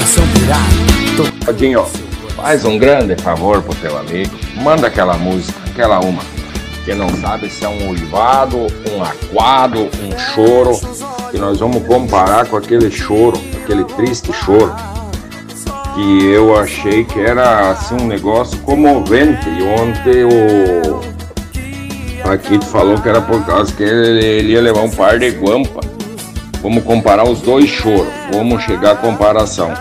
coração pirado. Todinho, faz um grande favor pro teu amigo. Manda aquela música, aquela uma, que não sabe se é um uivado, um aquado, um choro, que nós vamos comparar com aquele choro, aquele triste choro, que eu achei que era assim um negócio comovente. E ontem o Paquito falou que era por causa que ele ia levar um par de guampa. Vamos comparar os dois choros, vamos chegar à comparação.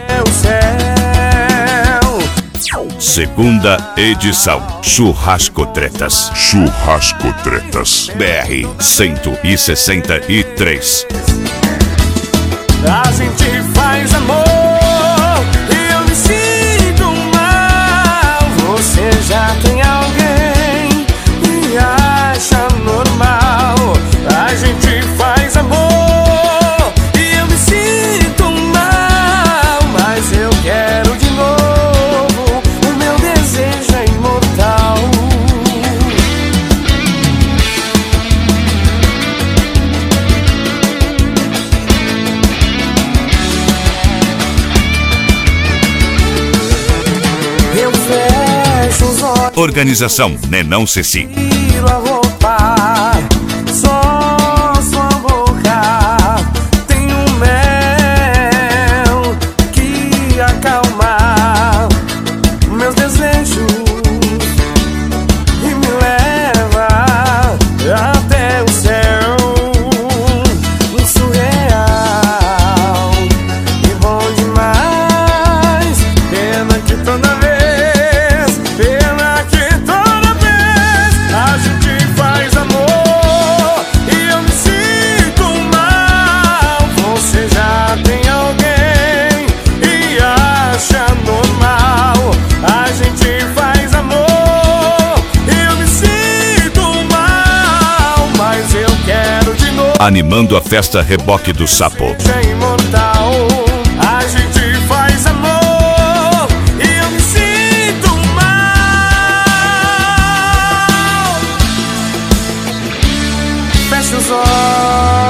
Segunda edição, Churrasco Tretas. Churrasco Tretas. BR 163. A gente faz amor e eu me sinto mal. Você já tem alguém e acha normal. A gente faz amor e eu me sinto mal, mas eu quero de novo. O meu desejo é imortal. Eu fecho os olhos, Organização Nenão Ceci. tiro a roupa, só sua boca tem um mel que acalma meus desejos e me leva até o céu. Surreal e bom demais. Pena que toda vez, pena que toda vez a gente faz amor e eu me sinto mal. Você já tem alguém e acha normal. A gente faz amor e eu me sinto mal, mas eu quero de novo. Animando a festa Reboque do Sapo. É imortal. A gente faz amor e eu me sinto mal. Fecha os olhos.